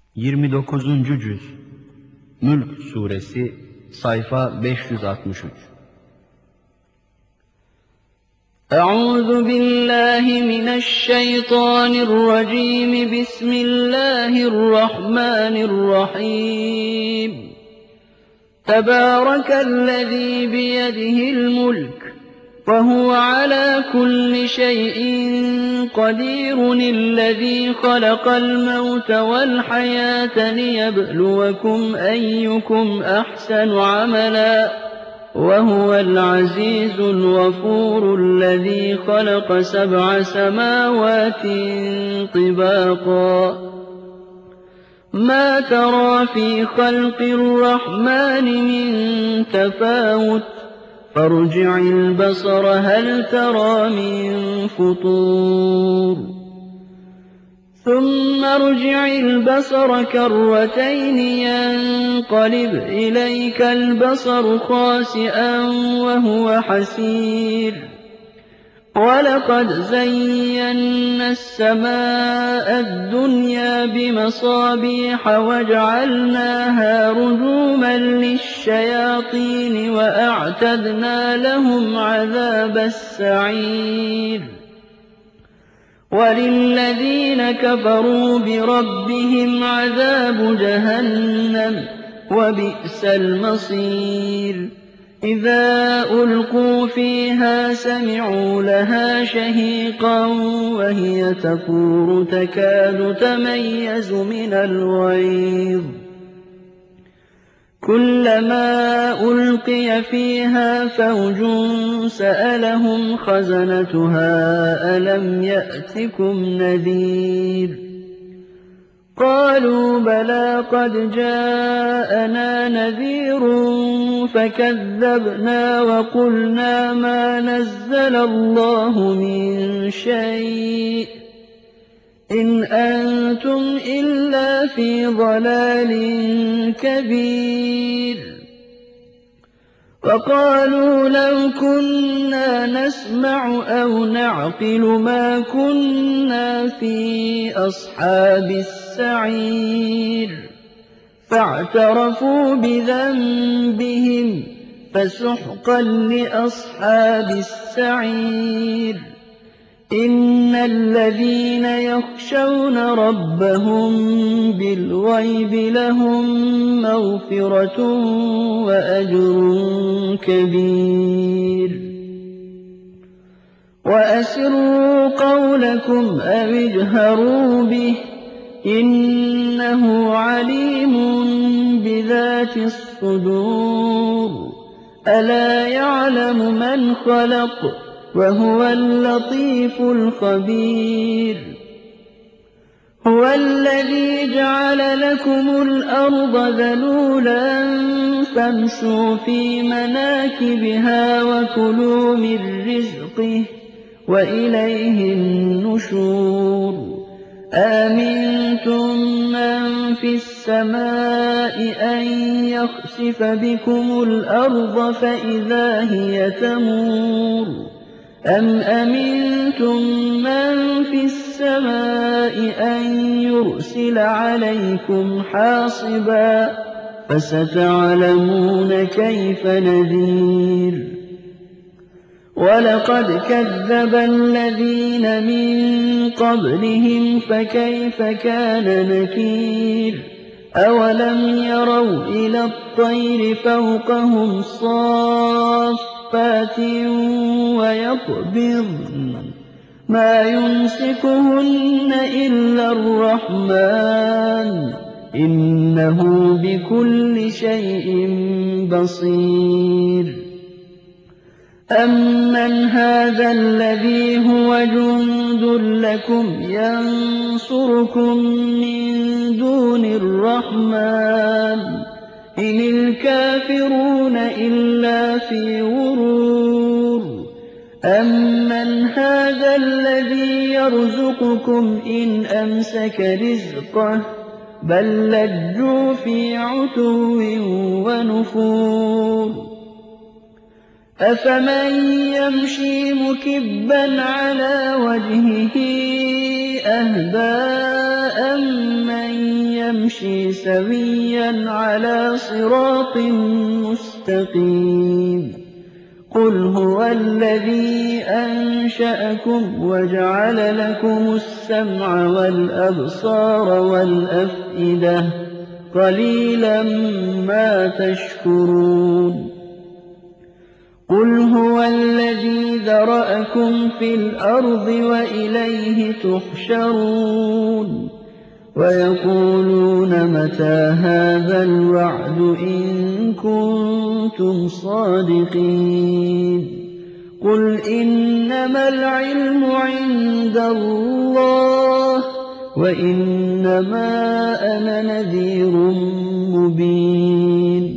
29. Cüz Mülk Suresi Sayfa 563. Euzu billahi mineşşeytanirracim. Bismillahirrahmanirrahim. Tebârekellezî biyedihil mulk ve huve alâ kulli şeyin kadirun. Ellezî halakal mevte vel hayâte liyebluvekum eyyukum ahsenu amela. وهو العزيز الغفور الذي خلق 7 سماوات طباقا ما ترى في خلق الرحمن من تفاوت فارجع البصر هل ترى من فطور ثم ارجع البصر كرتين ينقلب إليك البصر خاسئا وهو حسير ولقد زينا السماء الدنيا بمصابيح وجعلناها رجوما للشياطين وأعتدنا لهم عذاب السعير وللذين كفروا بربهم عذاب جهنم وبئس المصير إذا ألقوا فيها سمعوا لها شهيقا وهي تفور تكاد تميز من الغيظ كلما ألقي فيها فوج سألهم خزنتها ألم يأتكم نذير قالوا بلى قد جاءنا نذير فكذبنا وقلنا ما نزل الله من شيء إن أنتم إلا في ضلال كبير وقالوا لو كنا نسمع أو نعقل ما كنا في أصحاب السعير فاعترفوا بذنبهم فسحقا لأصحاب السعير إن الذين يخشون ربهم بالغيب لهم مغفرة وأجر كبير وأسروا قولكم أو اجهروا به إنه عليم بذات الصدور ألا يعلم من خلق وهو اللطيف الخبير هو الذي جعل لكم الأرض ذلولا فامشوا في مناكبها وكلوا من رزقه وإليه النشور آمنتم من في السماء أن يخسف بكم الأرض فإذا هي تمور أم أمنتم من في السماء أن يرسل عليكم حاصبا فستعلمون كيف نذير ولقد كذب الذين من قبلهم فكيف كان نكير أولم يروا إلى الطير فوقهم صافات ويقبضن ما يمسكهن إلا الرحمن إنه بكل شيء بصير أَمَّنْ هَٰذَا الَّذِي هُوَ جُندٌ لَّكُمْ يَنصُرُكُم مِّن دُونِ الرَّحْمَٰنِ إِنِ الْكَافِرُونَ إِلَّا فِي غُرُورٍ أَمَّنْ هَٰذَا الَّذِي يَرْزُقُكُمْ إِنْ أَمْسَكَ رِزْقَهُ بَل لَّجُّوا فِي عُتُوٍّ ونفور أفمن يمشي مكبا على وجهه أهدى أمن يمشي سويا على صراط مستقيم قل هو الذي أنشأكم وجعل لكم السمع والأبصار والأفئدة قليلا ما تشكرون قل هو الذي ذرأكم في الأرض وإليه تحشرون ويقولون متى هذا الوعد إن كنتم صادقين قل إنما العلم عند الله وإنما أنا نذير مبين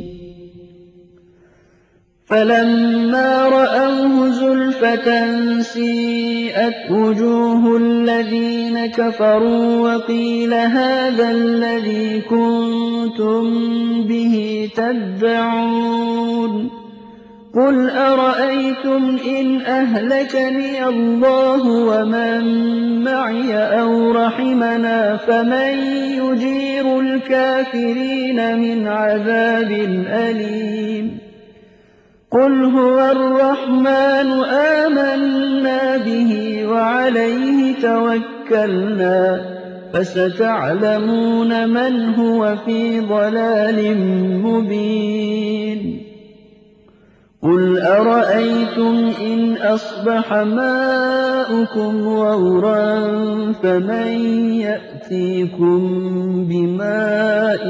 فلما رأوه زلفة سيئت وجوه الذين كفروا وقيل هذا الذي كنتم به تدعون قل أرأيتم إن أهلكني الله ومن معي أو رحمنا فمن يجير الكافرين من عذاب أليم قل هو الرحمن آمنا به وعليه توكلنا فستعلمون من هو في ضلال مبين قل أرأيتم إن أصبح ماؤكم غورا فمن يأتيكم بماء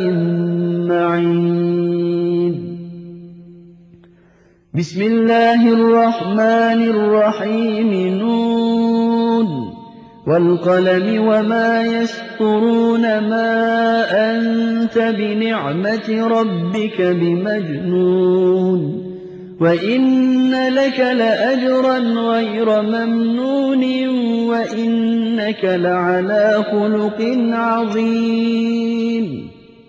معين بسم الله الرحمن الرحيم نون والقلم وما يسطرون ما أنت بنعمة ربك بمجنون وإن لك لأجرا غير ممنون وإنك لعلى خلق عظيم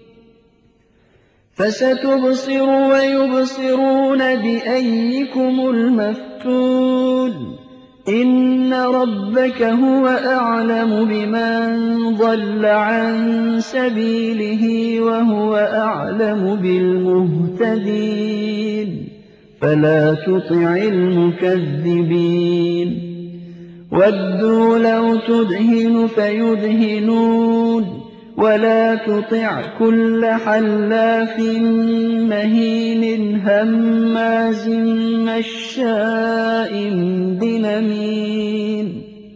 فستبصر ويبصرون بأيكم المفتون إن ربك هو أعلم بمن ضل عن سبيله وهو أعلم بالمهتدين فلا تطع المكذبين ودوا لو تدهن فيدهنون ولا تطع كل حلاف مهين هماز مشاء بنميم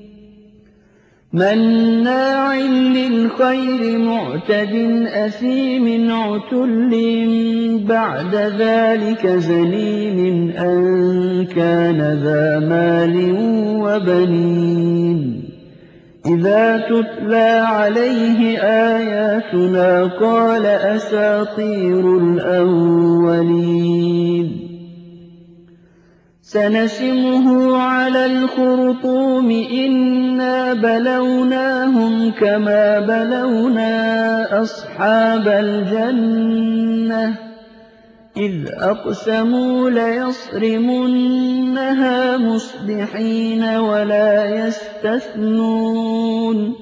مناع للخير معتد أثيم عتل بعد ذلك زنيم أن كان ذا مال وبنين إذا تتلى عليه آياتنا قال أساطير الأولين سنسمه على الخرطوم إنا بلوناهم كما بلونا أصحاب الجنة إذ أقسموا ليصرمنها مصبحين ولا يستثنون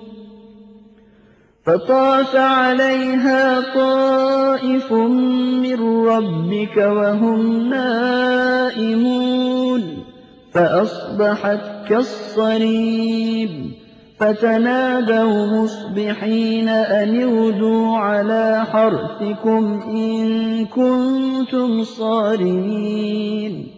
فطاف عليها طائف من ربك وهم نائمون فأصبحت كالصريم فتنادوا مصبحين أن اغدوا على حرثكم إن كنتم صارمين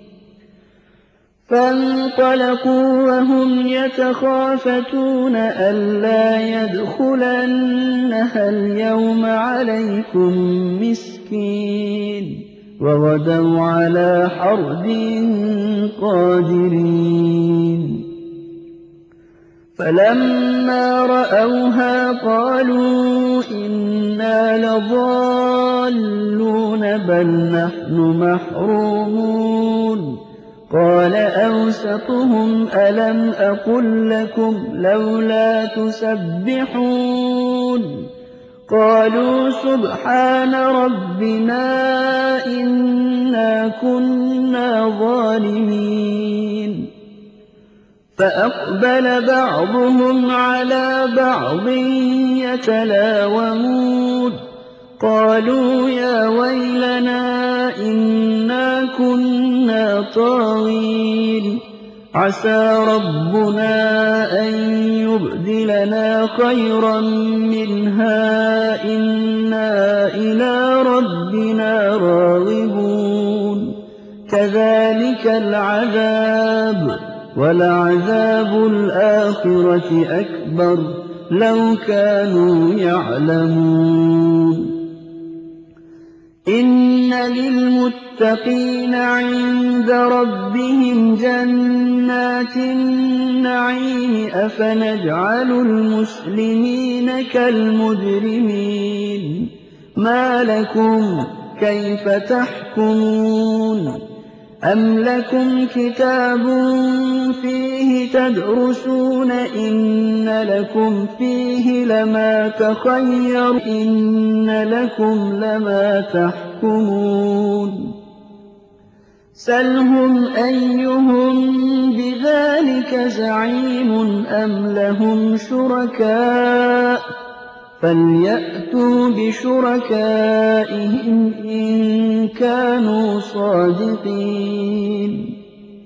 فانطلقوا وهم يتخافتون ألا يدخلنها اليوم عليكم مسكين وغدوا على حرد قادرين فلما رأوها قالوا إنا لضالون بل نحن محرومون قال أوسطهم ألم أقل لكم لولا تسبحون قالوا سبحان ربنا إنا كنا ظالمين فأقبل بعضهم على بعض يتلاومون قالوا يا ويلنا إنا كنا طاغين عسى ربنا أن يبدلنا خيرا منها إنا إلى ربنا راغبون كذلك العذاب ولعذاب الآخرة أكبر لو كانوا يعلمون إن للمتقين عند ربهم جنات النعيم أفنجعل المسلمين كالمجرمين ما لكم كيف تحكمون أم لكم كتاب فيه تدرسون إن لكم فيه لما تخير إن لكم لما تحكمون سلهم أيهم بذلك زعيم أم لهم شركاء فليأتوا بشركائهم إن كانوا صادقين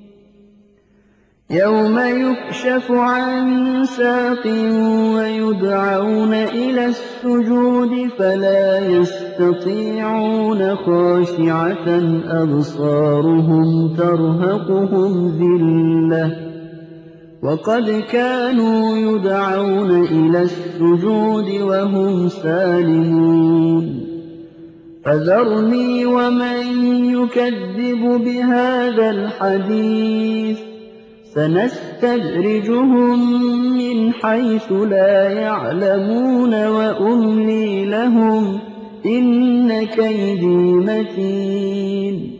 يوم يكشف عن ساق ويدعون إلى السجود فلا يستطيعون خاشعة أبصارهم ترهقهم ذلة وقد كانوا يدعون إلى السجود وهم سالمون فذرني ومن يكذب بهذا الحديث سنستدرجهم من حيث لا يعلمون وأملي لهم إن كيدي متين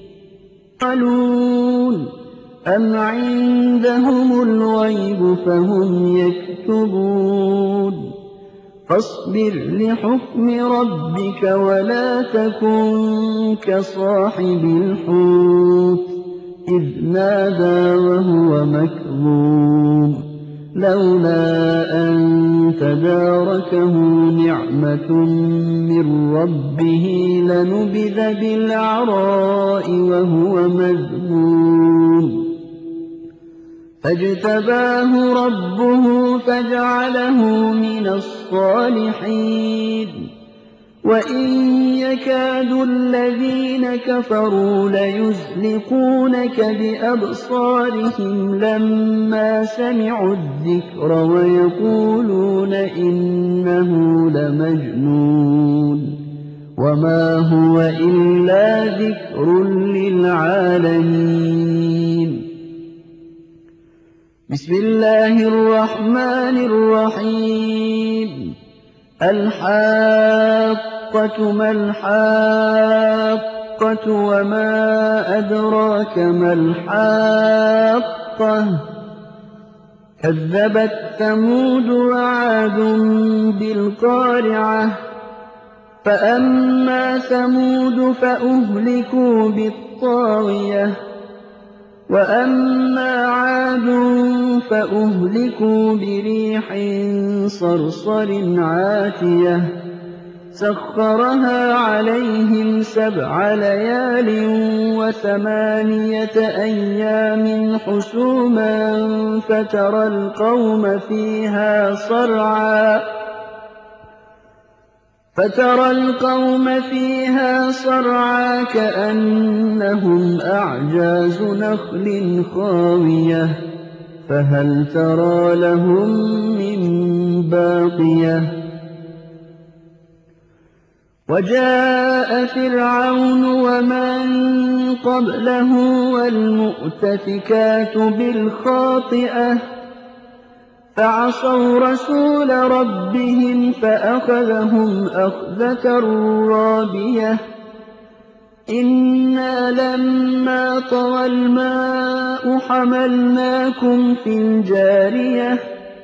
قالون أم عندهم الغيب فهم يكتبون فاصبر لحكم ربك ولا تكن كصاحب الحوت إذ نادى وهو مكظوم لولا أن تداركه نعمة من ربه لنبذ بالعراء وهو مذموم فاجتباه ربه فجعله من الصالحين وإن يكاد الذين كفروا ليزلقونك بأبصارهم لما سمعوا الذكر ويقولون إنه لمجنون وما هو إلا ذكر للعالمين بسم الله الرحمن الرحيم الحاقة ما الحاقة وما أدراك ما الحاقة كذبت ثمود وعاد بالقارعة فأما ثمود فأهلكوا بالطاغية وأما عاد فأهلكوا بريح صرصر عاتية سخرها عليهم 7 ليال و8 أيام حسوما فترى القوم فيها صرعى كأنهم أعجاز نخل خاوية فهل ترى لهم من باقية وجاء فرعون ومن قبله والمؤتفكات بالخاطئة فعصوا رسول ربهم فأخذهم أخذة رابية إنا لما طغى الماء حملناكم في الجارية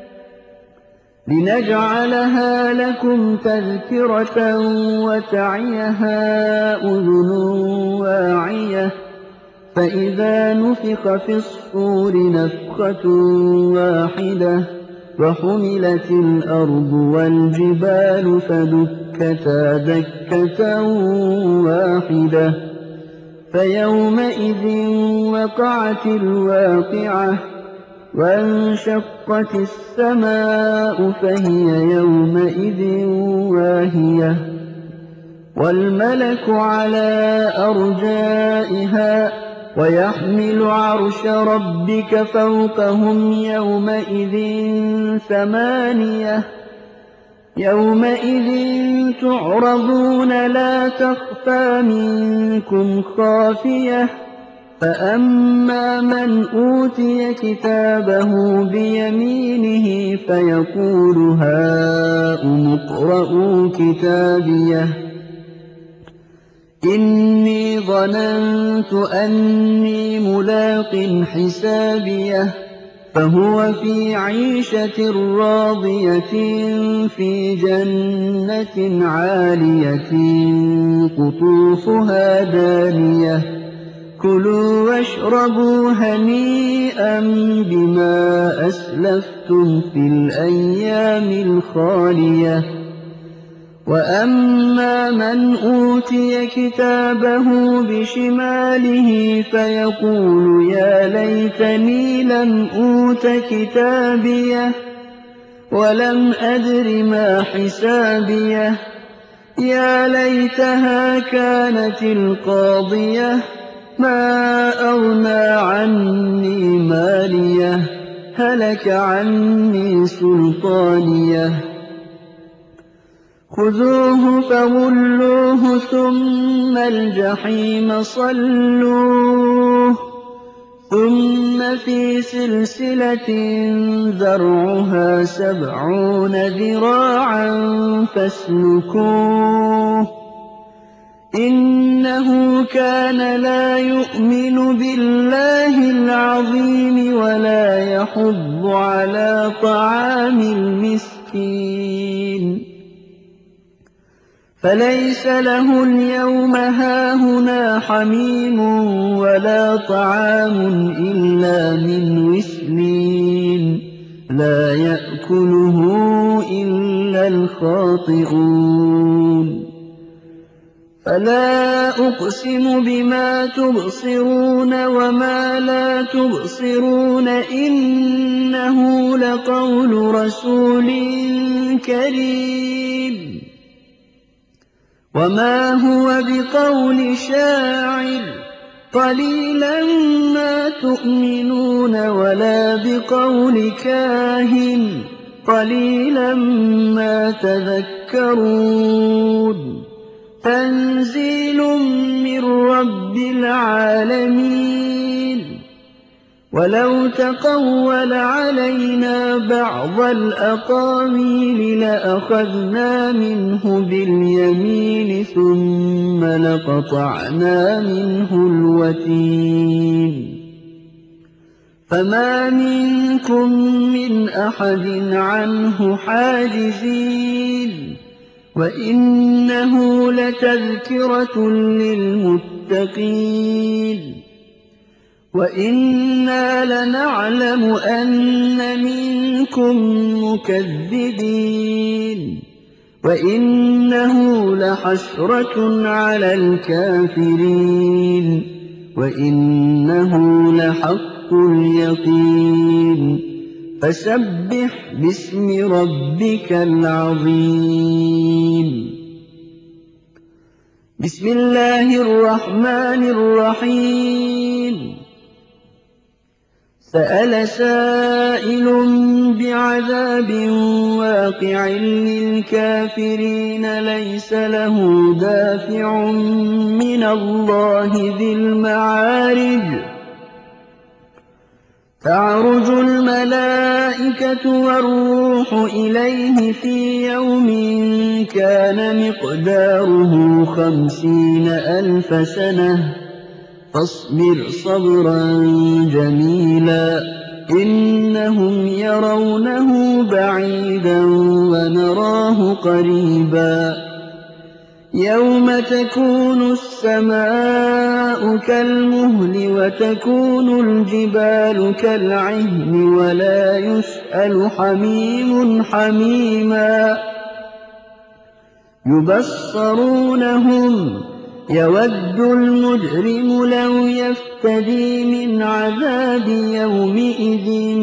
لنجعلها لكم تذكرة وتعيها أذن واعية فإذا نفخ في الصور نفخة واحدة وحملت الأرض والجبال فدكتا فدكتا دكة واحدة فيومئذ وقعت الواقعة وانشقت السماء فهي يومئذ واهية والملك على أرجائها ويحمل عرش ربك فوقهم يومئذ ثمانية يومئذ تعرضون لا تخفى منكم خافية فأما من أوتي كتابه بيمينه فيقول هاؤم اقرءوا كتابيه إني ظننت أني ملاق حسابيه فهو في عيشة راضية في جنة عالية قطوفها دانية كلوا واشربوا هنيئا بما أسلفتم في الأيام الخالية وأما من أوتي كتابه بشماله فيقول يا ليتني لم أوت كتابيه ولم أدر ما حسابيه يا ليتها كانت القاضية ما أغنى عني ماليه هلك عني سلطانيه خذوه فغلوه ثم الجحيم صلوه ثم في سلسلة ذرعها 70 ذراعا فاسلكوه إنه كان لا يؤمن بالله العظيم ولا يحض على طعام المسكين فليس له اليوم هاهنا حميم ولا طعام إلا من غسلين لا يأكله إلا الخاطئون فلا أقسم بما تبصرون وما لا تبصرون إنه لقول رسول كريم وما هو بقول شاعر قليلا ما تؤمنون ولا بقول كاهن قليلا ما تذكرون تنزيل من رب العالمين ولو تقول علينا بعض الأقاويل لأخذنا منه باليمين ثم لقطعنا منه الوتين فما منكم من أحد عنه حاجزين وإنه لتذكرة للمتقين وإنا لنعلم أن منكم مكذبين وإنه لحسرة على الكافرين وإنه لحق اليقين فسبح باسم ربك العظيم بسم الله الرحمن الرحيم سأل سائل بعذاب واقع للكافرين ليس له دافع من الله ذي المعارج تعرج الملائكة والروح إليه في يوم كان مقداره 50,000 سنة فاصبر صبرا جميلا إنهم يرونه بعيدا ونراه قريبا يوم تكون السماء كالمهل وتكون الجبال كالعهن ولا يسأل حميم حميما يُبَصَّرُونَهُمْ يَوَدُّ المجرم لو يفتدي من عذاب يومئذ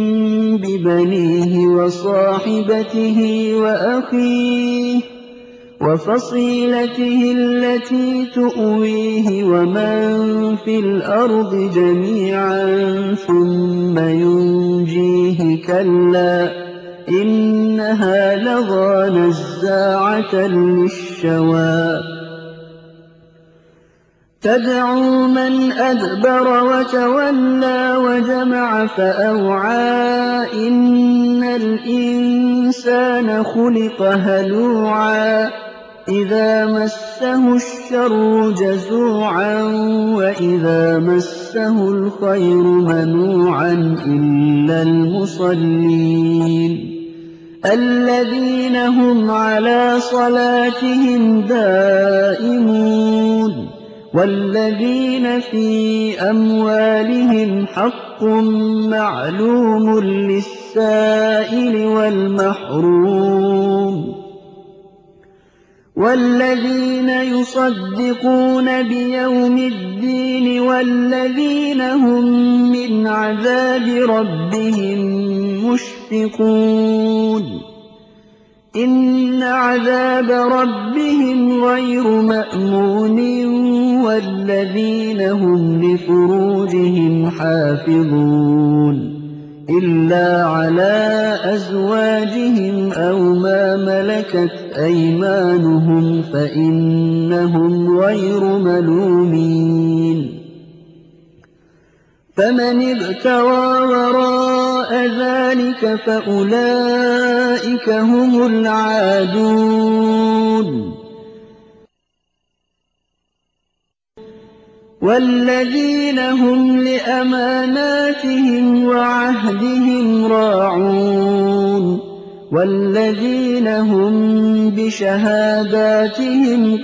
ببنيه وصاحبته وأخيه وفصيلته التي تؤويه ومن في الأرض جميعا ثم ينجيه كلا إنها لظى نزاعة للشوى تدعو من أدبر وتولى وجمع فأوعى إن الإنسان خلق هلوعا إذا مسه الشر جزوعا وإذا مسه الخير منوعا إلا المصلين الذين هم على صلاتهم دائمون والذين في أموالهم حق معلوم للسائل والمحروم والذين يصدقون بيوم الدين والذين هم من عذاب ربهم مشفقون إن عذاب ربهم غير مأمون والذين هم لفروجهم حافظون إلا على أزواجهم أو ما ملكت أيمانهم فإنهم غير ملومين فمن ابتغى وراء ذلك فأولئك هم العادون والذين هم لأماناتهم وعهدهم راعون والذين هم بشهاداتهم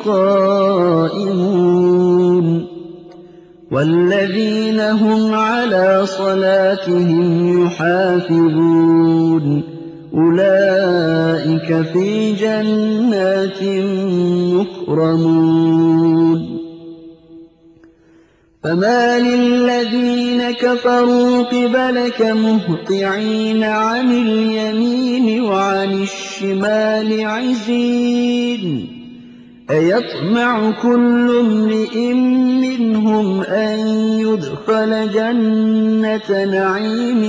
قائمون والذين هم على صلاتهم يحافظون أولئك في جنات مكرمون فما للذين كفروا قبلك مهطعين عن اليمين وعن الشمال عزين أيطمع كل امرئ منهم أن يدخل جنة نعيم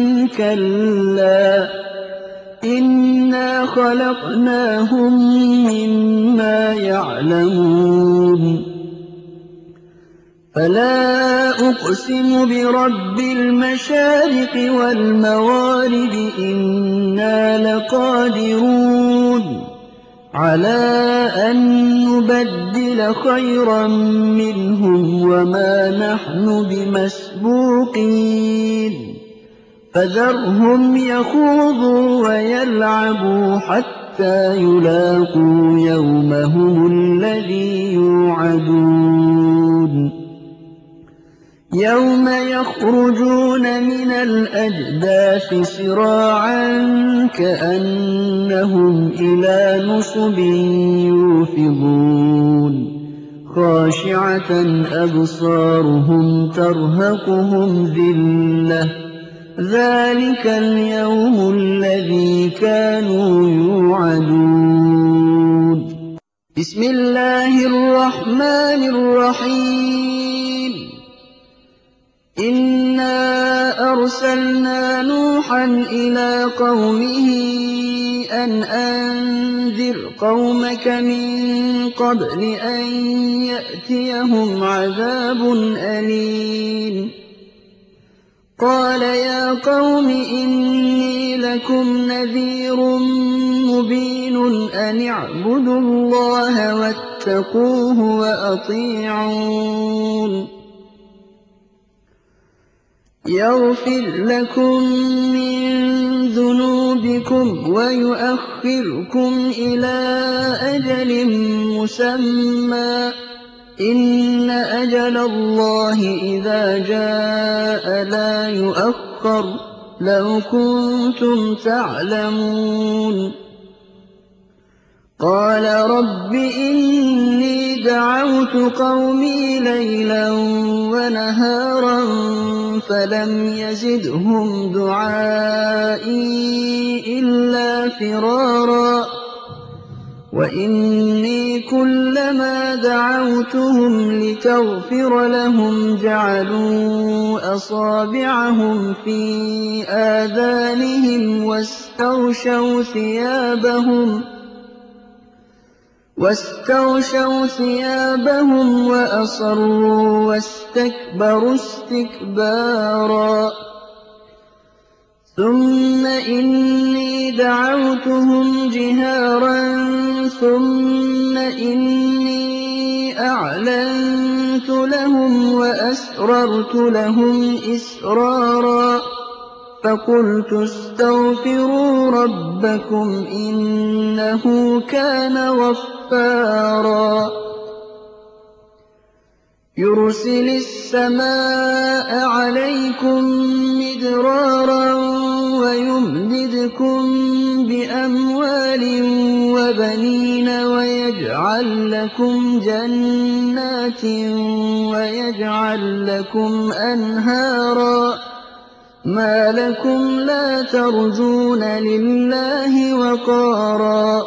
كلا إنا خلقناهم مما يعلمون فلا أقسم برب المشارق والمغارب إنا لقادرون على أن نبدل خيرا منهم وما نحن بمسبوقين فذرهم يخوضوا ويلعبوا حتى يلاقوا يومهم الذي يوعدون يوم يخرجون من الأجداث سراعا كأنهم إلى نصب يوفضون خاشعة أبصارهم ترهقهم ذلة ذلك اليوم الذي كانوا يوعدون بسم الله الرحمن الرحيم إنا أرسلنا نوحا إلى قومه أن أنذر قومك من قبل أن يأتيهم عذاب أليم قال يا قوم إني لكم نذير مبين أن اعبدوا الله واتقوه وأطيعون يغفر لكم من ذنوبكم ويؤخركم إلى أجل مسمى إن أجل الله إذا جاء لا يؤخر لو كنتم تعلمون قَالَ رَبِّ إِنِّي دَعَوْتُ قَوْمِي لَيْلًا وَنَهَارًا فَلَمْ يَزِدْهُمْ دُعَائِي إِلَّا فِرَارًا وَإِنِّي كُلَّمَا دَعَوْتُهُمْ لِتَغْفِرَ لَهُمْ جَعَلُوا أَصَابِعَهُمْ فِي آذَانِهِمْ واستغشوا ثيابهم وَأَصَرُّوا وَاسْتَكْبَرُوا اسْتِكْبَارًا ثُمَّ إِنِّي دَعَوْتُهُمْ جِهَارًا ثُمَّ إِنِّي أَعْلَنتُ لَهُمْ وَأَسْرَرْتُ لَهُمْ إِسْرَارًا فَقُلْتُ اسْتَغْفِرُوا رَبَّكُمْ إِنَّهُ كَانَ غَفَّارًا يُرْسِلِ السَّمَاءَ عَلَيْكُم مِّدْرَارًا وَيُمْدِدْكُم بِأَمْوَالٍ وَبَنِينَ وَيَجْعَل لَّكُمْ جَنَّاتٍ وَيَجْعَل لَّكُمْ أَنْهَارًا مَا لَكُمْ لَا تَرْجُونَ لِلَّهِ وَقَارًا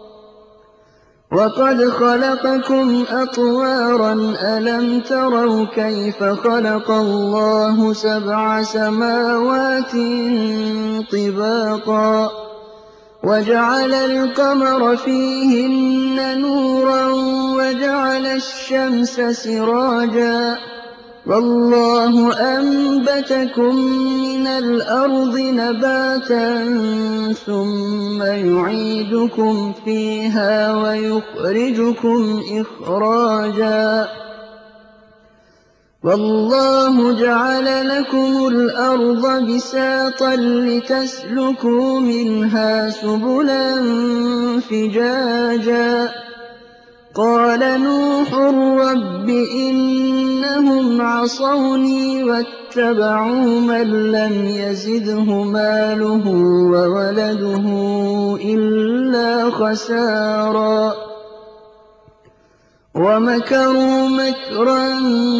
وَقَدْ خَلَقَكُمْ أَطْوَارًا أَلَمْ تَرَوْا كَيْفَ خَلَقَ اللَّهُ سَبْعَ سَمَاوَاتٍ طِبَاقًا وَجَعَلَ الْقَمَرَ فِيهِنَّ نُورًا وَجَعَلَ الشَّمْسَ سِرَاجًا وَاللَّهُ أَنبَتَكُم مِّنَ الْأَرْضِ نَبَاتًا ثُمَّ يُعِيدُكُمْ فِيهَا وَيُخْرِجُكُمْ إِخْرَاجًا وَاللَّهُ جَعَلَ لَكُمُ الْأَرْضَ بِسَاطًا لِّتَسْلُكُوا مِنْهَا سُبُلًا فِجَاجًا قَالَ نُوحٌ رَّبِّ إِنَّهُمْ عَصَوْنِي وَاتَّبَعُوا مَن لَّمْ يَزِدْهُ مَالُهُ وَوَلَدُهُ إِلَّا خَسَارًا وَمَكَرُوا مَكْرًا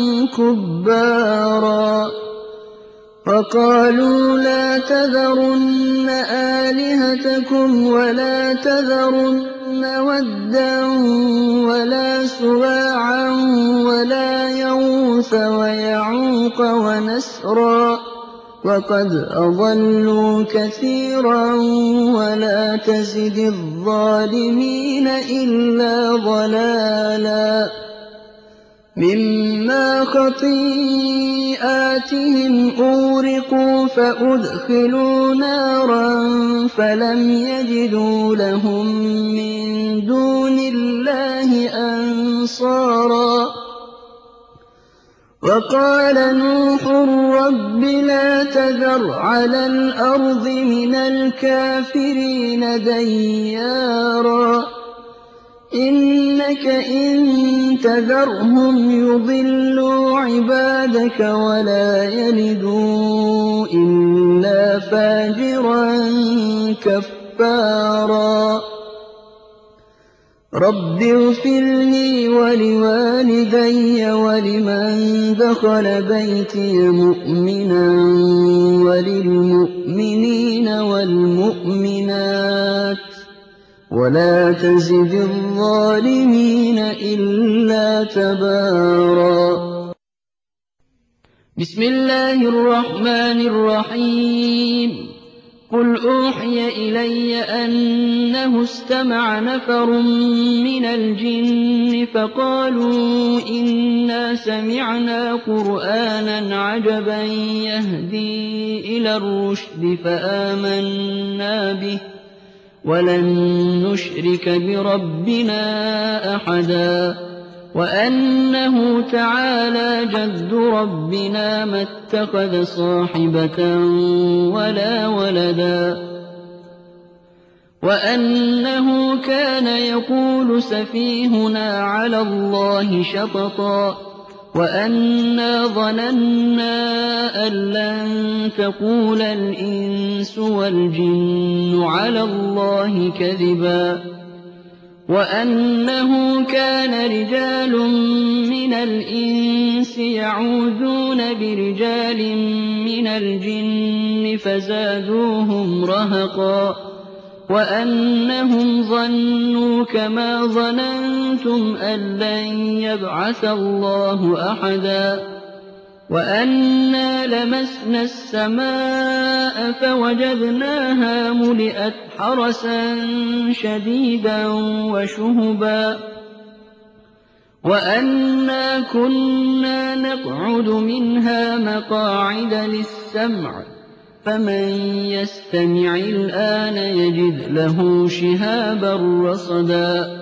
كُبَّارًا وَقَالُوا لَا تَذَرُنَّ آلِهَتَكُمْ وَلَا تَذَرُنَّ وَدًّا وَلَا سُوَاعًا وَلَا يَغُوثَ وَيَعُوقَ وَنَسْرًا وَقَدْ أَضَلُّوا كَثِيرًا وَلَا تَزِدِ الظَّالِمِينَ إِلَّا ضَلَالًا مِّمَّا خَطِيئَاتِهِمْ أُغْرِقُوا فَأُدْخِلُوا نَارًا فَلَمْ يَجِدُوا لَهُم مِّن دُونِ اللَّهِ أَنصَارًا وَقَالَ نُوحٌ رَّبِّ لَا تَذَرْ عَلَى الْأَرْضِ مِنَ الْكَافِرِينَ دَيَّارًا إِنَّكَ إِن تَذَرْهُمْ يُضِلُّوا عِبَادَكَ وَلَا يَلِدُوا إِلَّا فَاجِرًا كَفَّارًا رَّبِّ اغْفِرْ لِي وَلِوَالِدَيَّ وَلِمَن دَخَلَ بَيْتِيَ مُؤْمِنًا وَلِلْمُؤْمِنِينَ وَالْمُؤْمِنَاتِ وَلَا تَزِدِ الظَّالِمِينَ إِلَّا تَبَارًا بسم الله الرحمن الرحيم قُلْ أُوحِيَ إِلَيَّ أَنَّهُ اسْتَمَعَ نَفَرٌ مِّنَ الْجِنِّ فَقَالُوا إِنَّا سَمِعْنَا قُرْآنًا عَجَبًا يَهْدِي إِلَى الرُّشْدِ فَآمَنَّا بِهِ وَلَن نُّشْرِكَ بِرَبِّنَا أَحَدًا وَأَنَّهُ تَعَالَىٰ جَدُّ رَبِّنَا مَا اتَّخَذَ صَاحِبَةً وَلَا وَلَدًا وَأَنَّهُ كَانَ يَقُولُ سَفِيهُنَا عَلَى اللَّهِ شَطَطًا وَأَنَّا ظَنَنَّا أَن لَّن تَقُولَ الْإِنسُ وَالْجِنُّ عَلَى اللَّهِ كَذِبًا وأنه كان رجال من الإنس يعوذون برجال من الجن فزادوهم رهقا وأنهم ظنوا كما ظننتم أن لن يبعث الله أحدا وأنا لمسنا السماء فوجدناها ملئت حرسا شديدا وشهبا وأنا كنا نقعد منها مقاعد للسمع فمن يستمع الآن يجد له شهابا رصدا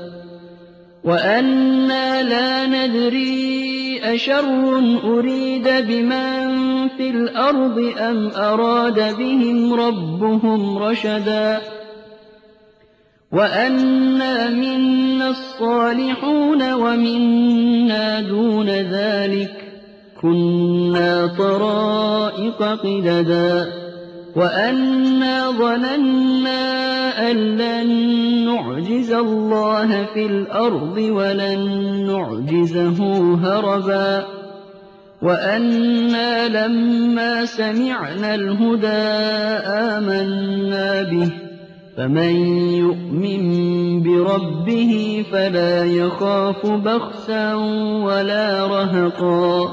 وأنا لا ندري أشر أريد بمن في الأرض أم أراد بهم ربهم رشدا وأنا منا الصالحون ومنا دون ذلك كنا طرائق قددا وأنا ظننا أن لن نعجز الله في الأرض ولن نعجزه هربا وأنا لما سمعنا الهدى آمنا به فمن يؤمن بربه فلا يخاف بخسا ولا رهقا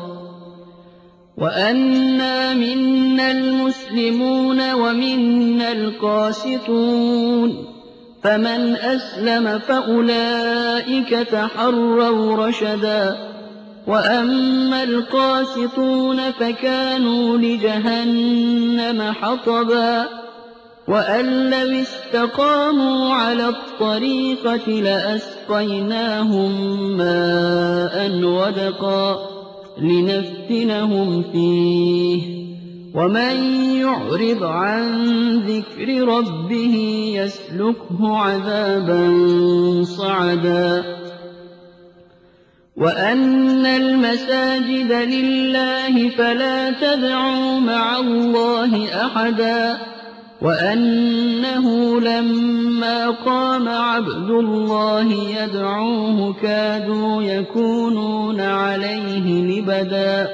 وأنا منا المسلمون ومنا القاسطون فمن أسلم فأولئك تحروا رشدا وأما القاسطون فكانوا لجهنم حطبا وأن لو استقاموا على الطريقة لأسقيناهم ماء غدقا لنفتنهم فيه ومن يعرض عن ذكر ربه يسلكه عذابا صعدا وأن المساجد لله فلا تدعوا مع الله أحدا وأنه لما قام عبد الله يدعوه كادوا يكونون عليه لبدا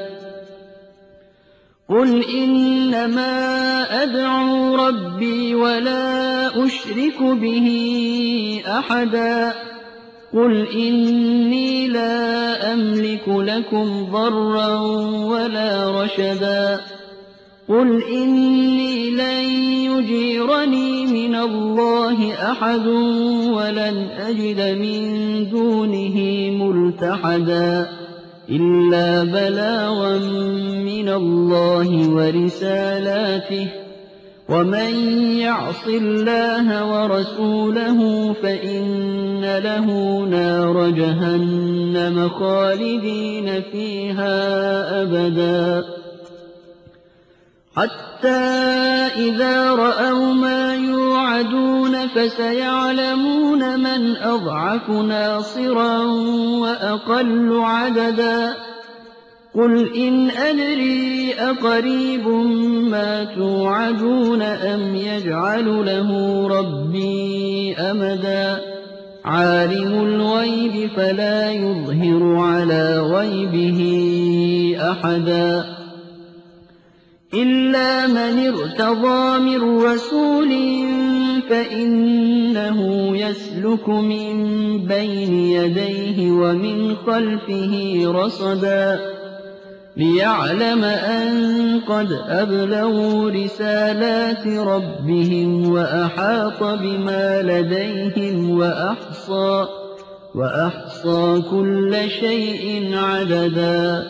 قل إنما أدعو ربي ولا أشرك به أحدا قل إني لا أملك لكم ضرا ولا رشدا قل إني لن يجيرني من الله أحد ولن أجد من دونه ملتحدا إلا بلاغا من الله ورسالاته ومن يعص الله ورسوله فإن له نار جهنم خالدين فيها أبدا حتى إذا رأوا ما يوعدون فسيعلمون من أضعف ناصرا وأقل عددا قل إن أدري أقريب ما توعدون أم يجعل له ربي أمدا عالم الغيب فلا يظهر على غيبه أحدا إلا من ارتضى من رسول فإنه يسلك من بين يديه ومن خلفه رصدا ليعلم أن قد أبلغوا رسالات ربهم وأحاط بما لديهم وأحصى كل شيء عددا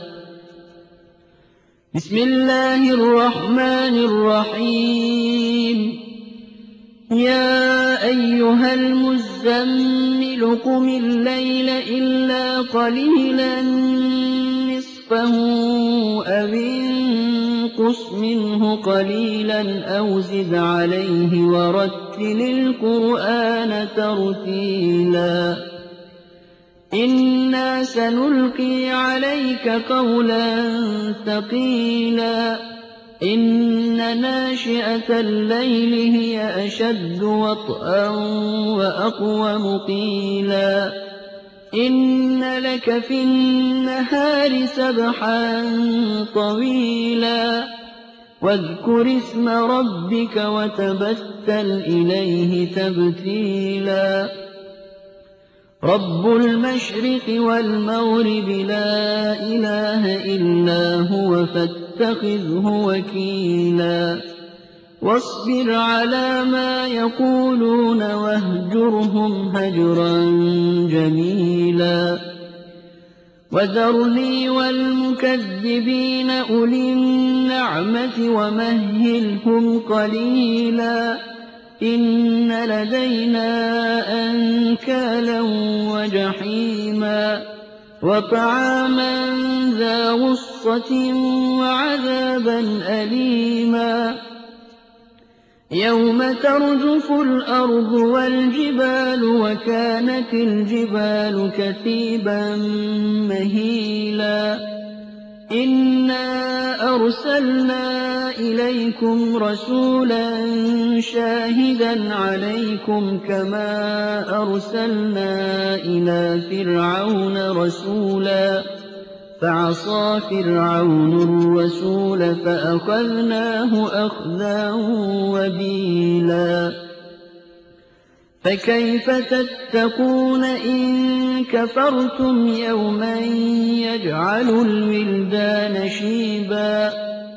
بسم الله الرحمن الرحيم يا أيها المزمل قم الليل إلا قليلا نصفه أو انقص منه قليلا أو زد عليه ورتل القرآن ترتيلا إنا سنلقي عليك قولا ثقيلا إِنَّ نَاشِئَةَ اللَّيْلِ هِيَ أَشَدُّ وَطْئًا وَأَقْوَمُ قِيلًا إِنَّ لَكَ فِي النَّهَارِ سَبْحًا طَوِيلًا وَاذْكُرِ اسْمَ رَبِّكَ وَتَبَتَّلْ إِلَيْهِ تَبْتِيلًا رَبُّ الْمَشْرِقِ وَالْمَغْرِبِ لَا إِلَٰهَ إِلَّا هُوَ فَاتَّخِذْهُ وَكِيلًا وَاصْبِرْ عَلَىٰ مَا يَقُولُونَ وَاهْجُرْهُمْ هَجْرًا جَمِيلًا وَذَرْنِي وَالْمُكَذِّبِينَ أُولِي النَّعْمَةِ وَمَهِّلْهُمْ قَلِيلًا إِنَّ لَدَيْنَا أَنكَالًا وَجَحِيمًا وَطَعَامًا ذَا غُصَّةٍ وَعَذَابًا أَلِيمًا يَوْمَ تَرْجُفُ الْأَرْضُ وَالْجِبَالُ وَكَانَتِ الْجِبَالُ كَثِيبًا مَّهِيلًا إِنَّا أَرْسَلْنَا إِلَيْكُمْ رَسُولًا شَاهِدًا عَلَيْكُمْ كَمَا أَرْسَلْنَا إِلَىٰ فِرْعَوْنَ رَسُولًا فَعَصَىٰ فِرْعَوْنُ الرَّسُولَ فَأَخَذْنَاهُ أَخْذًا وَبِيلًا فَكَيْفَ تَتَّقُونَ إِن كَفَرْتُمْ يَوْمًا يَجْعَلُ الْوِلْدَانَ شِيبًا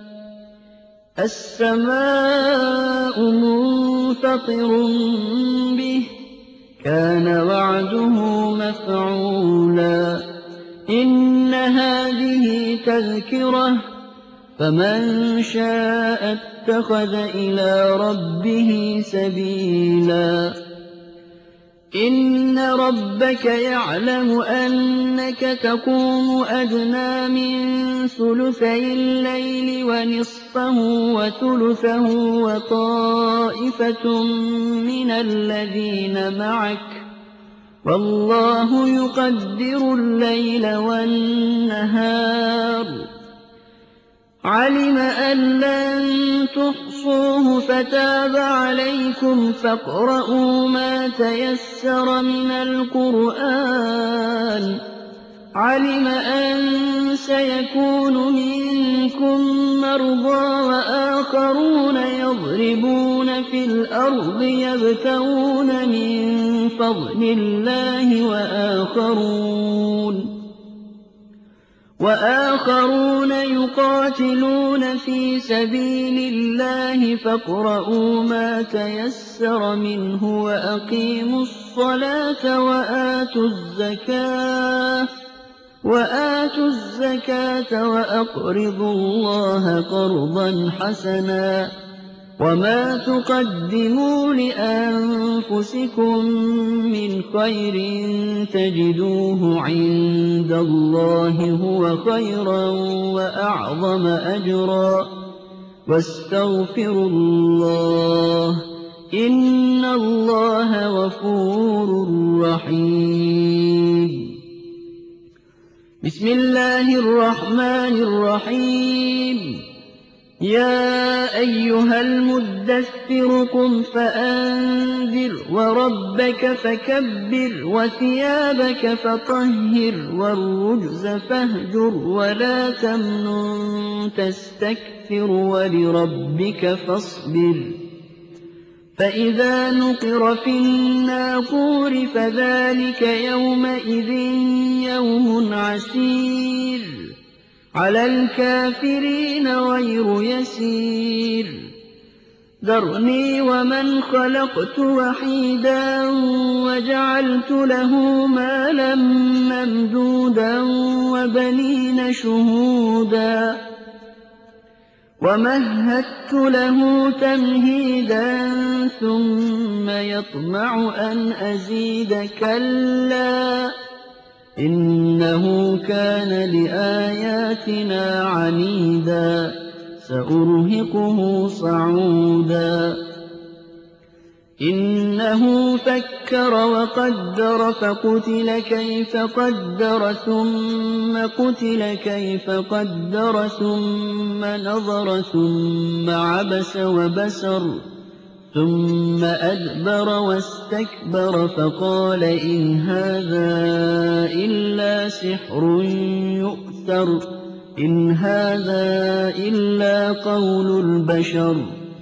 السَّمَاءُ مُنفَطِرٌ بِهِ كَانَ وَعْدُهُ مَفْعُولًا إِنَّ هَٰذِهِ تَذْكِرَةٌ فَمَن شَاءَ اتَّخَذَ إِلَىٰ رَبِّهِ سَبِيلًا إِنَّ رَبَّكَ يَعْلَمُ أَنَّكَ تَقُومُ أَدْنَىٰ مِن ثُلُثَيِ اللَّيْلِ وَنِصْفَهُ وَثُلُثَهُ وَطَائِفَةٌ مِّنَ الَّذِينَ مَعَكَ ۚ وَاللَّهُ يُقَدِّرُ اللَّيْلَ وَالنَّهَارَ عَلِمَ أَن لَّن تُحْصُوهُ فَتَابَ عَلَيْكُمْ فَاقْرَءُوا مَا تَيَسَّرَ مِنَ الْقُرْآنِ عَلِمَ أَن سَيَكُونُ مِنكُم مَّرْضَىٰ وَآخَرُونَ يَضْرِبُونَ فِي الْأَرْضِ يَبْتَغُونَ مِن فَضْلِ اللَّهِ وَآخَرُونَ يُقَاتِلُونَ فِي سَبِيلِ اللَّهِ فاقْرَءُوا مَا تَيَسَّرَ مِنْهُ وَأَقِيمُوا الصَّلَاةَ وَآتُوا الزَّكَاةَ وَأَقْرِضُوا اللَّهَ قَرْضًا حَسَنًا ۚ وَمَا تُقَدِّمُوا لِأَنفُسِكُم مِّنْ خَيْرٍ تَجِدُوهُ عِندَ اللَّهِ هُوَ خَيْرًا وَأَعْظَمَ أَجْرًا ۚ وَاسْتَغْفِرُوا اللَّهَ ۖ إِنَّ اللَّهَ غَفُورٌ رَّحِيمٌ بسم الله الرحمن الرحيم يا أيها المدثر قم فأنذر وربك فكبر وثيابك فطهر والرجز فاهجر ولا تمنن تستكثر ولربك فاصبر فإذا نقر في الناقور فذلك يومئذ يوم عسير على الكافرين غير يسير ذرني ومن خلقت وحيدا وجعلت له مالا ممدودا وبنين شهودا ومهدت له تمهيدا ثم يطمع أن أزيد كلا إنه كان لآياتنا عنيدا سأرهقه صعودا إِنَّهُ فَكَّرَ وَقَدَّرَ فَقُتِلَ كَيْفَ قَدَّرَ ثُمَّ قُتِلَ كَيْفَ قَدَّرَ ثُمَّ نَظَرَ ثُمَّ عَبَسَ وَبَسَرَ ثُمَّ أَدْبَرَ وَاسْتَكْبَرَ فَقَالَ إِنْ هَٰذَا إِلَّا سِحْرٌ يُؤْثَرُ إِنْ هَٰذَا إِلَّا قَوْلُ الْبَشَرِ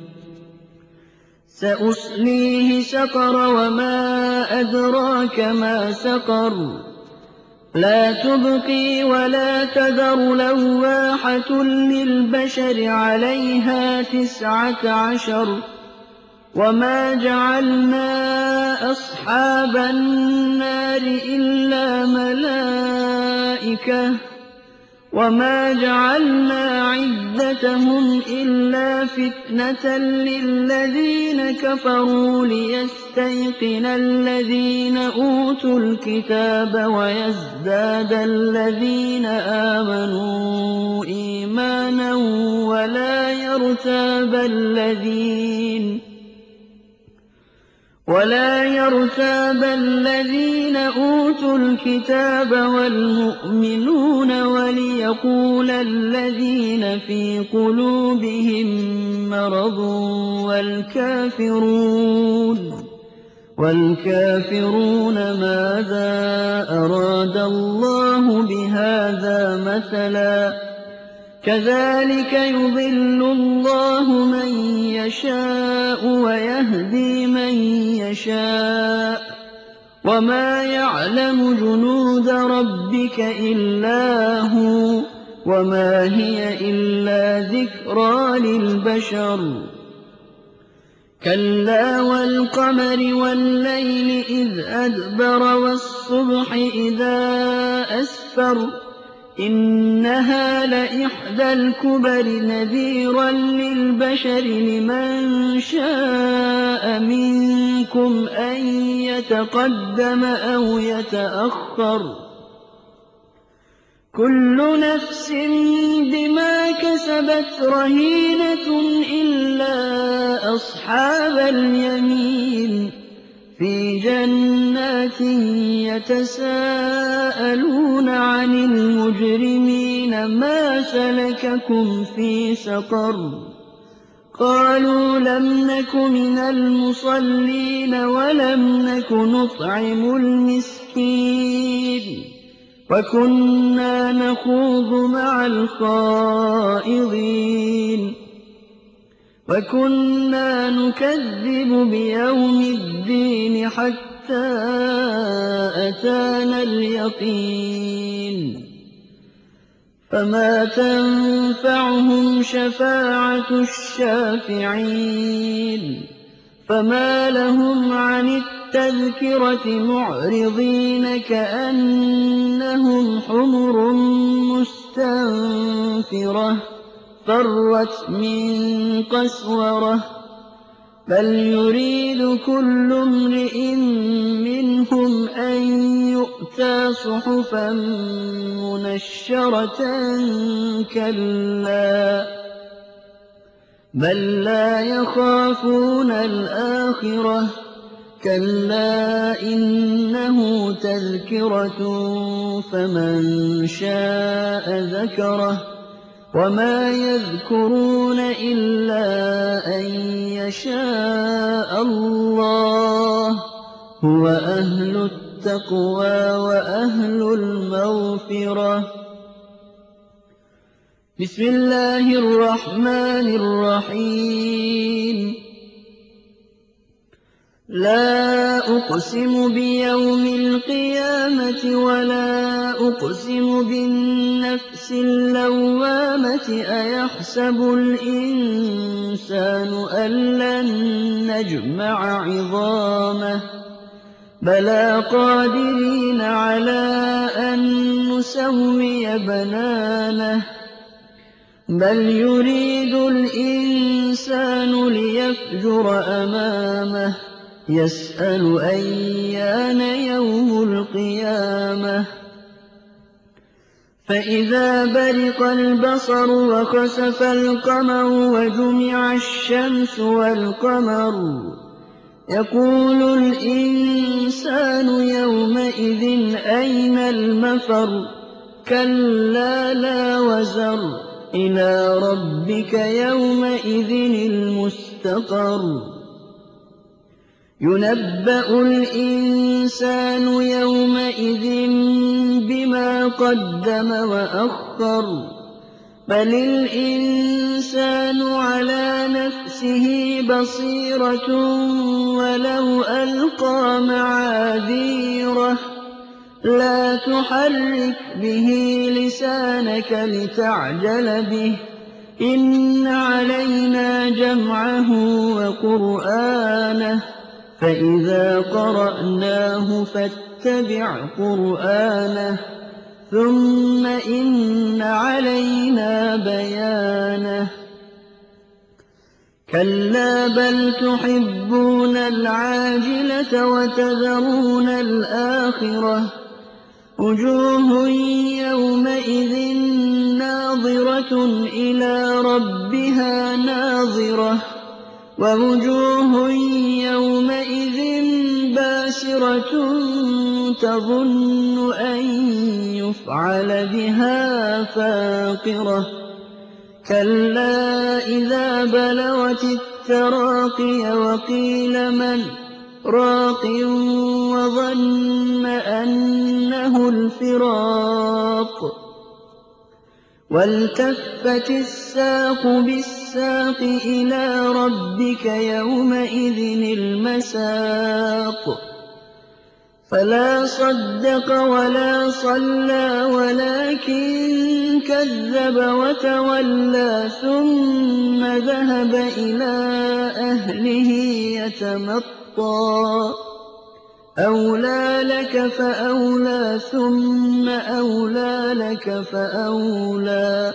سَأُصْلِيهِ سَقَرَ وَمَا أَدْرَاكَ مَا سَقَرُ لَا تُبْقِي وَلَا تَذَرُ لَوَّاحَةٌ لِّلْبَشَرِ عَلَيْهَا 19 وَمَا جَعَلْنَا أَصْحَابَ النَّارِ إِلَّا مَلَائِكَةً وَمَا جَعَلْنَا عِدَّتَهُمْ إِلَّا فِتْنَةً لِّلَّذِينَ كَفَرُوا لِيَسْتَيْقِنَ الَّذِينَ أُوتُوا الْكِتَابَ وَيَزْدَادَ الَّذِينَ آمَنُوا إِيمَانًا وَلَا يَرْتَابَ الَّذِينَ أُوتُوا الْكِتَابَ وَالْمُؤْمِنُونَ وَلِيَقُولَ الَّذِينَ فِي قُلُوبِهِم مَّرَضٌ وَالْكَافِرُونَ مَاذَا أَرَادَ اللَّهُ بِهَٰذَا مَثَلًا ۚ كَذَٰلِكَ يُضِلُّ اللَّهُ مَن يَشَاءُ وَيَهْدِي مَن يَشَاءُ ۚ وَمَا يَعْلَمُ جُنُودَ رَبِّكَ إِلَّا هُوَ ۚ وَمَا هِيَ إِلَّا ذِكْرَىٰ لِلْبَشَرِ كَلَّا وَالْقَمَرِ وَاللَّيْلِ إِذْ أَدْبَرَ وَالصُّبْحِ إِذَا أَسْفَرَ إِنَّهَا لَإِحْدَى الْكُبَرِ نَذِيرًا لِّلْبَشَرِ لِمَن شَاءَ مِنكُمْ أَن يَتَقَدَّمَ أَوْ يَتَأَخَّرَ كُلُّ نَفْسٍ بِمَا كَسَبَتْ رَهِينَةٌ إِلَّا أَصْحَابَ الْيَمِينِ فِي جَنَّاتٍ يَتَسَاءَلُونَ عَنِ الْمُجْرِمِينَ مَا سَلَكَكُمْ فِي سَقَرَ قَالُوا لَمْ نَكُ مِنَ الْمُصَلِّينَ وَلَمْ نَكُ نُطْعِمُ الْمِسْكِينَ وَكُنَّا نَخُوضُ مَعَ الْخَائِضِينَ وَكُنَّا نُكَذِّبُ بِيَوْمِ الدِّينِ حَتَّىٰ أَتَانَا الْيَقِينُ فَمَا تَنفَعُهُمْ شَفَاعَةُ الشَّافِعِينَ فَمَا لَهُمْ عَنِ التَّذْكِرَةِ مُعْرِضِينَ كَأَنَّهُمْ حُمُرٌ مُّسْتَنفِرَةٌ فَرَّتْ مِن قَسْوَرَةٍ بَلْ يُرِيدُ كُلُّ امْرِئٍ مِّنْهُمْ أَن يُؤْتَىٰ صُحُفًا مُّنَشَّرَةً كَلَّا بَل لَّا يَخَافُونَ الْآخِرَةَ كَلَّا إِنَّهُ تَذْكِرَةٌ فَمَن شَاءَ ذَكَرَهُ وَمَا يَذْكُرُونَ إِلَّا أَن يَشَاءَ اللَّهُ ۚ هُوَ أَهْلُ التَّقْوَىٰ وَأَهْلُ الْمَغْفِرَةِ بسم الله الرحمن الرحيم لا أقسم بيوم القيامة ولا أقسم بالنفس اللوامة أيحسب الإنسان أن لن نجمع عظامه بلى قادرين على أن نسوي بنانه بل يريد الإنسان ليفجر أمامه يسأل أيان يوم القيامة فإذا برق البصر وخسف القمر وجمع الشمس والقمر يقول الإنسان يومئذ أين المفر كلا لا وزر إلى ربك يومئذ المستقر ينبأ الإنسان يومئذ بما قدم وأخر بل الإنسان على نفسه بصيرة ولو ألقى معاذيره لا تحرك به لسانك لتعجل به إن علينا جمعه وقرآنه فإذا قرأناه فاتبع قرآنه ثم إن علينا بيانه كلا بل تحبون العاجلة وتذرون الآخرة وجوه يومئذ ناظرة إلى ربها ناظرة ووجوه يومئذ باسرة تظن أن يفعل بها فاقرة كلا إذا بلغت التراقي وقيل من راق وظن أنه الفراق والتفت الساق بالساق إلى ربك يومئذ المساق فلا صدق ولا صلى ولكن كذب وتولى ثم ذهب إلى أهله يتمطى أولى لك فأولى ثم أولى لك فأولى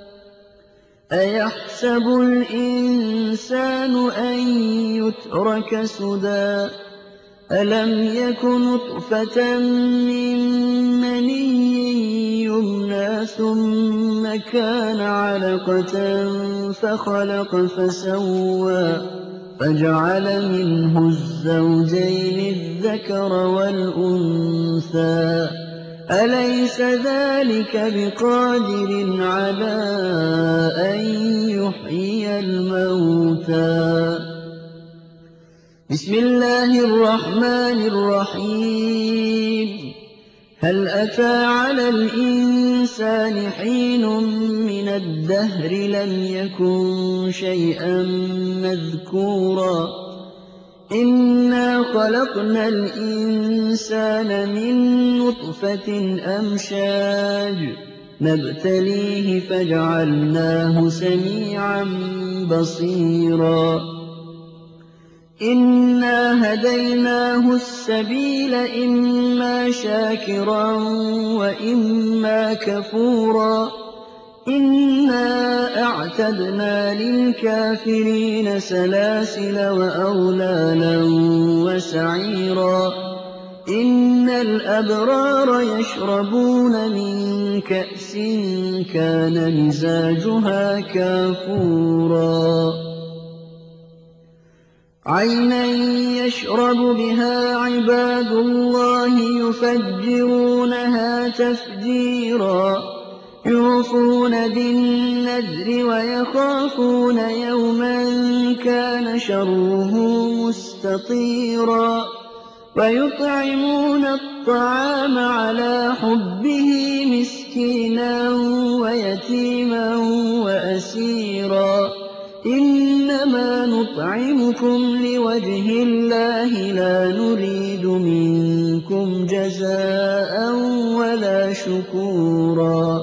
أيحسب الإنسان أن يترك سدى ألم يك نطفة من مني يمنى ثم كان علقة فخلق فسوى فجعل منه الزوجين الذكر والأنثى أليس ذلك بقادر على أن يحيي الموتى بسم الله الرحمن الرحيم هل أتى على الإنسان حين من الدهر لم يكن شيئا مذكورا إنا خلقنا الإنسان من نطفة أمشاج نبتليه فجعلناه سميعا بصيرا إنا هديناه السبيل إما شاكرا وإما كفورا إنا أعتدنا للكافرين سلاسل وأغلالا وسعيرا إن الأبرار يشربون من كأس كان مزاجها كافورا عينا يشرب بها عباد الله يفجرونها تفجيرا يوفون بالنذر ويخافون يوما كان شره مستطيرا ويطعمون الطعام على حبه مسكينا ويتيما وأسيرا إنما نطعمكم لوجه الله لا نريد منكم جزاء ولا شكورا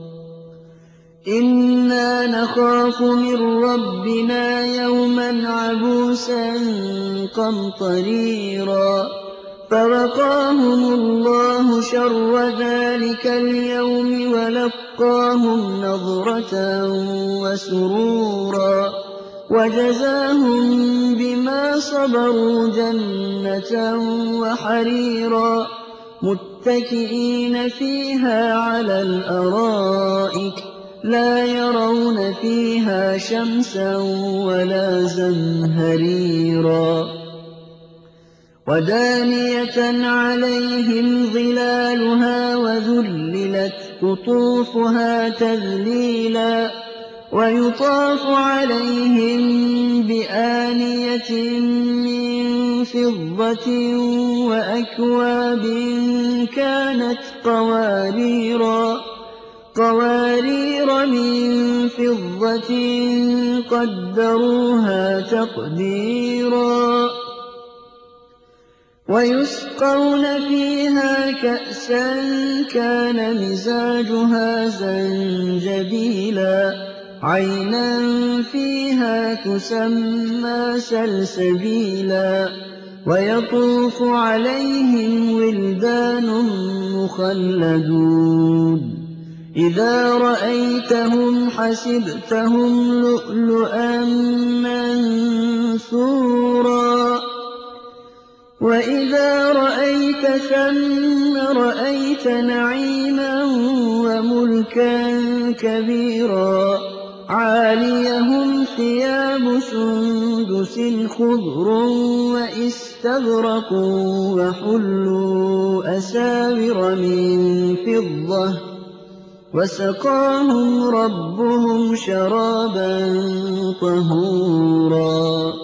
إنا نخاف من ربنا يوما عبوسا قمطريرا فوقاهم الله شر ذلك اليوم ولقاهم نضرة وسرورا وجزاهم بما صبروا جنة وحريرا متكئين فيها على الأرائك لا يرون فيها شمسا ولا زمهريرا ودانية عليهم ظلالها وذللت قطوفها تذليلا ويطاف عليهم بآنية من فضة وأكواب كانت قوارير من فضة قدروها تقديرا ويسقون فيها كأسا كان مزاجها زنجبيلا عينا فيها تسمى سلسبيلا ويطوف عليهم ولدان مخلدون إذا رأيتهم حسبتهم لؤلؤا منثورا وإذا رأيت ثم رأيت نعيما وملكا كبيرا عاليهم ثياب سندس خضر وإستبرق وحلوا أساور من فضة وسقاهم ربهم شرابا طهورا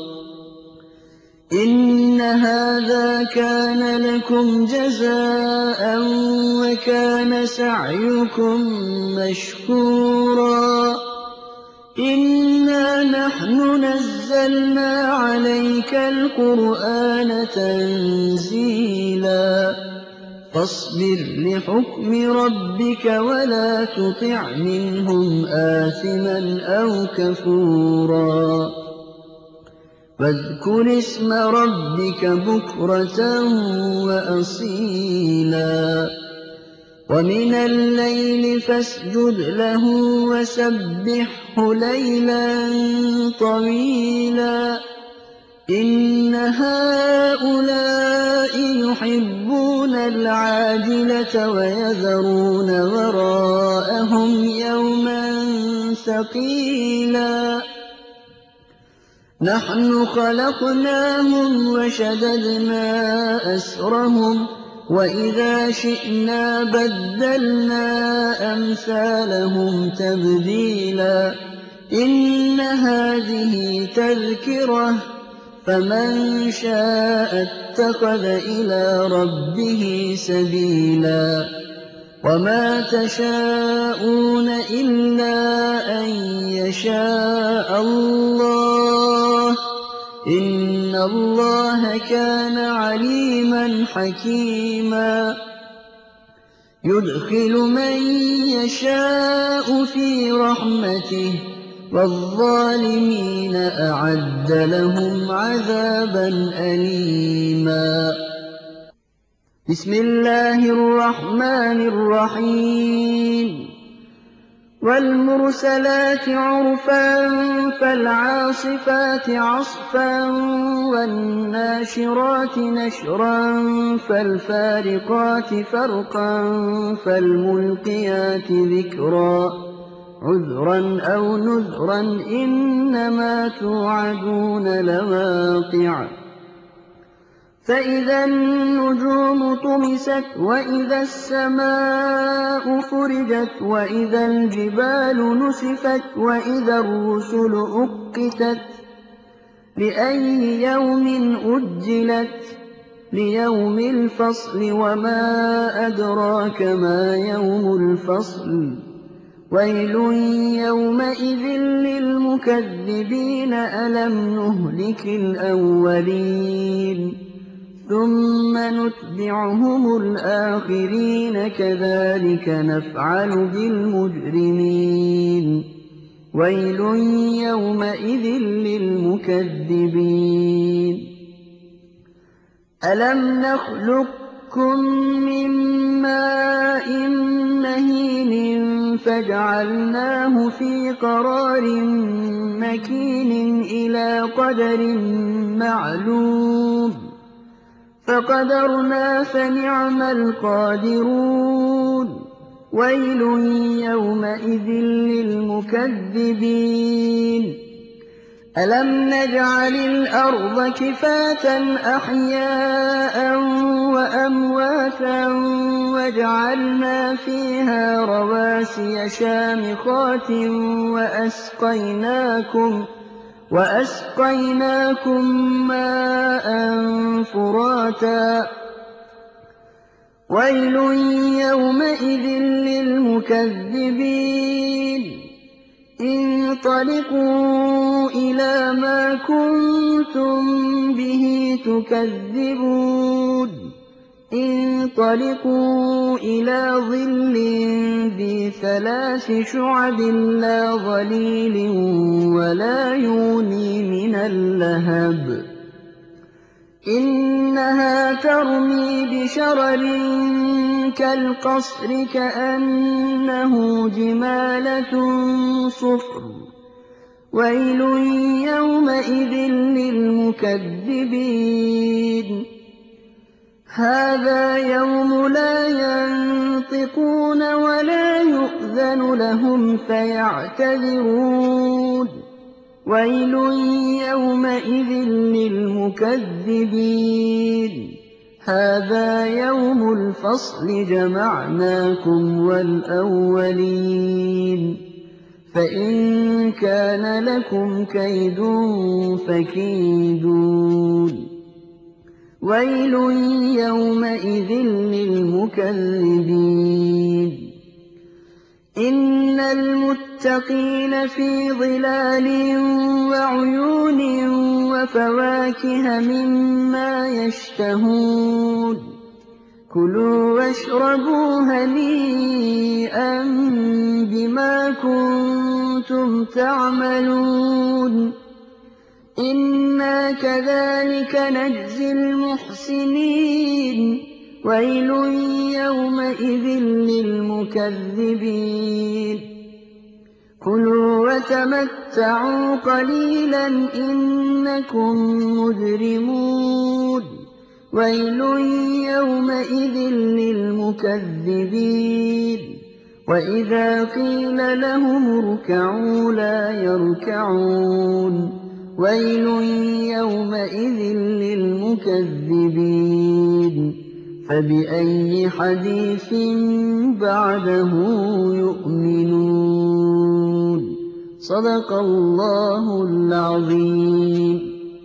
إن هذا كان لكم جزاء وكان سعيكم مشكورا إنا نحن نزلنا عليك القرآن تنزيلا فاصبر لحكم ربك ولا تطع منهم آثما أو كفورا واذكر اسم ربك بكرة وأصيلا ومن الليل فاسجد له وسبحه ليلا طويلا إن هؤلاء يحبون العاجلة ويذرون وراءهم يوما ثقيلا نحن خلقناهم وشددنا أسرهم وإذا شئنا بدلنا أمثالهم تبديلا إن هذه تذكرة فمن شاء اتخذ إلى ربه سبيلا وما تشاءون إلا أن يشاء الله إن الله كان عليما حكيما يدخل من يشاء في رحمته والظالمين أعد لهم عذابا أليما بسم الله الرحمن الرحيم والمرسلات عرفا فالعاصفات عصفا والناشرات نشرا فالفارقات فرقا فالملقيات ذكرا عذرا أو نذرا إنما توعدون لواقع فإذا النجوم طمست وإذا السماء فرجت وإذا الجبال نسفت وإذا الرسل أقتت لأي يوم أجلت ليوم الفصل وما أدراك ما يوم الفصل ويل يومئذ للمكذبين ألم نهلك الأولين ثم نتبعهم الآخرين كذلك نفعل بالمجرمين ويل يومئذ للمكذبين ألم نخلقكم من ماء مهين فجعلناه في قرار مكين إلى قدر معلوم فقدرنا فنعم القادرون ويل يومئذ للمكذبين أَلَمْ نَجْعَلِ الْأَرْضَ كِفَاتًا أَحْيَاءً وَأَمْوَاتًا وَجَعَلْنَا فِيهَا رَوَاسِيَ شَامِخَاتٍ وَأَسْقَيْنَاكُم مَّاءً فُرَاتًا وَيْلٌ يَوْمَئِذٍ لِّلْمُكَذِّبِينَ انطَلِقُوا إِلَىٰ مَا كُنتُم بِهِ تُكَذِّبُونَ انطَلِقُوا إِلَىٰ ظِلٍّ ذِي ثَلَاثِ شُعَبٍ لَّا ظَلِيلٍ وَلَا يُغْنِي مِنَ اللَّهَبِ إِنَّهَا تَرْمِي بِشَرَرٍ كَالْقَصْرِ كَأَنَّهُ جِمَالَتٌ صُفْرٌ وَيْلٌ يَوْمَئِذٍ لِّلْمُكَذِّبِينَ هَٰذَا يَوْمُ لَا يَنطِقُونَ وَلَا يُؤْذَنُ لَهُمْ فَيَعْتَذِرُونَ وَيْلٌ يَوْمَئِذٍ لِّلْمُكَذِّبِينَ هَٰذَا يَوْمُ الْفَصْلِ جَمَعْنَاكُمْ وَالْأَوَّلِينَ فَإِن كَانَ لَكُمْ كَيْدٌ فَكِيدُونِ وَيْلٌ يَوْمَئِذٍ لِّلْمُكَذِّبِينَ إِنَّ الْمُتَّقِينَ فِي ظِلَالٍ وَعُيُونٍ وَفَوَاكِهَ مِمَّا يَشْتَهُونَ كُلُوا وَاشْرَبُوا هَنِيئًا بِمَا كُنتُمْ تَعْمَلُونَ إِنَّا كَذَٰلِكَ نَجْزِي الْمُحْسِنِينَ وَيْلٌ يَوْمَئِذٍ لِّلْمُكَذِّبِينَ كُلُوا وَتَمَتَّعُوا قَلِيلًا إِنَّكُم مُّجْرِمُونَ وَيْلٌ يَوْمَئِذٍ لِّلْمُكَذِّبِينَ وَإِذَا قِيلَ لَهُمُ ارْكَعُوا لَا يَرْكَعُونَ وَيْلٌ يَوْمَئِذٍ لِّلْمُكَذِّبِينَ فَبِأَيِّ حَدِيثٍ بَعْدَهُ يُؤْمِنُونَ صدق الله العظيم.